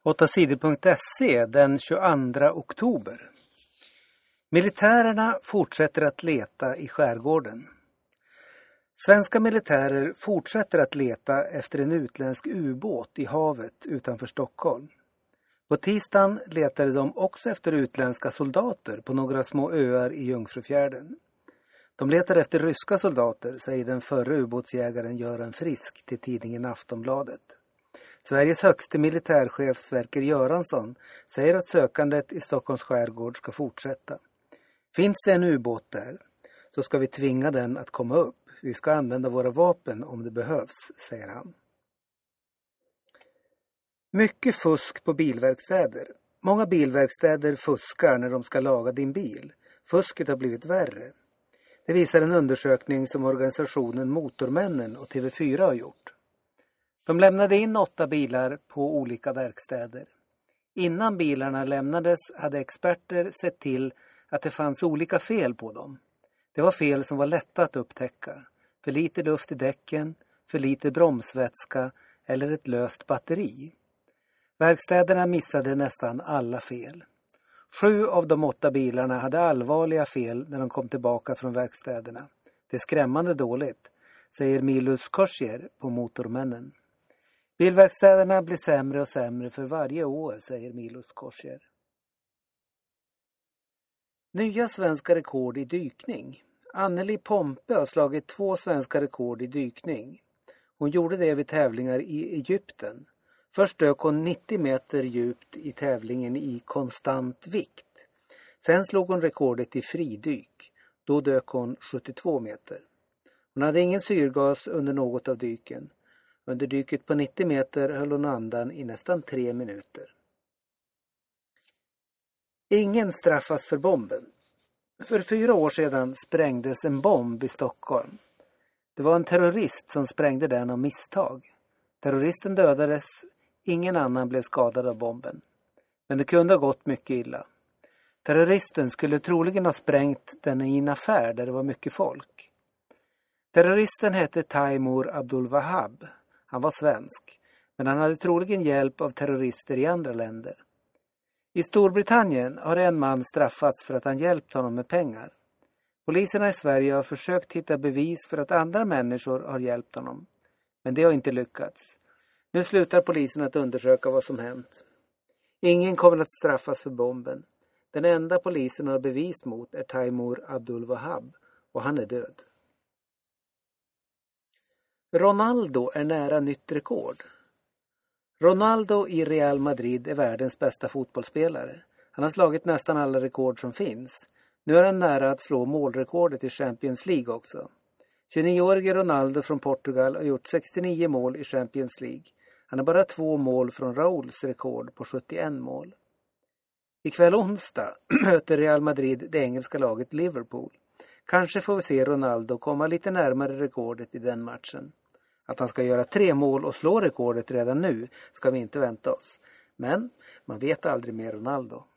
8sidor.se den 22 oktober. Militärerna fortsätter att leta i skärgården. Svenska militärer fortsätter att leta efter en utländsk ubåt i havet utanför Stockholm. På tisdagen letade de också efter utländska soldater på några små öar i Jungfrufjärden. De letar efter ryska soldater, säger den förre ubåtsjägaren Göran Frisk till tidningen Aftonbladet. Sveriges högste militärchef Sverker Göransson säger att sökandet i Stockholms skärgård ska fortsätta. Finns det en ubåt där så ska vi tvinga den att komma upp. Vi ska använda våra vapen om det behövs, säger han. Mycket fusk på bilverkstäder. Många bilverkstäder fuskar när de ska laga din bil. Fusket har blivit värre. Det visar en undersökning som organisationen Motormännen och TV4 har gjort. De lämnade in 8 bilar på olika verkstäder. Innan bilarna lämnades hade experter sett till att det fanns olika fel på dem. Det var fel som var lätta att upptäcka. För lite luft i däcken, för lite bromsvätska eller ett löst batteri. Verkstäderna missade nästan alla fel. 7 av de 8 bilarna hade allvarliga fel när de kom tillbaka från verkstäderna. Det är skrämmande dåligt, säger Milus Kosher på Motormännen. Bilverkstäderna blir sämre och sämre för varje år, säger Milus Kosher. Nya svenska rekord i dykning. Anneli Pompe har slagit 2 svenska rekord i dykning. Hon gjorde det vid tävlingar i Egypten. Först dök hon 90 meter djupt i tävlingen i konstant vikt. Sen slog hon rekordet i fridyk. Då dök hon 72 meter. Hon hade ingen syrgas under något av dyken. Under dyket på 90 meter höll hon andan i nästan 3 minuter. Ingen straffas för bomben. För 4 år sedan sprängdes en bomb i Stockholm. Det var en terrorist som sprängde den av misstag. Terroristen dödades, ingen annan blev skadad av bomben. Men det kunde ha gått mycket illa. Terroristen skulle troligen ha sprängt den i en affär där det var mycket folk. Terroristen hette Taimur Abdul Wahab. Han var svensk, men han hade troligen hjälp av terrorister i andra länder. I Storbritannien har en man straffats för att han hjälpt honom med pengar. Poliserna i Sverige har försökt hitta bevis för att andra människor har hjälpt honom. Men det har inte lyckats. Nu slutar polisen att undersöka vad som hänt. Ingen kommer att straffas för bomben. Den enda polisen har bevis mot är Taimur Abdul Wahab och han är död. Ronaldo är nära nytt rekord. Ronaldo i Real Madrid är världens bästa fotbollsspelare. Han har slagit nästan alla rekord som finns. Nu är han nära att slå målrekordet i Champions League också. 29-årige Ronaldo från Portugal har gjort 69 mål i Champions League. Han har bara 2 mål från Rauls rekord på 71 mål. Ikväll onsdag möter Real Madrid det engelska laget Liverpool. Kanske får vi se Ronaldo komma lite närmare rekordet i den matchen. Att han ska göra 3 mål och slå rekordet redan nu ska vi inte vänta oss. Men man vet aldrig med Ronaldo.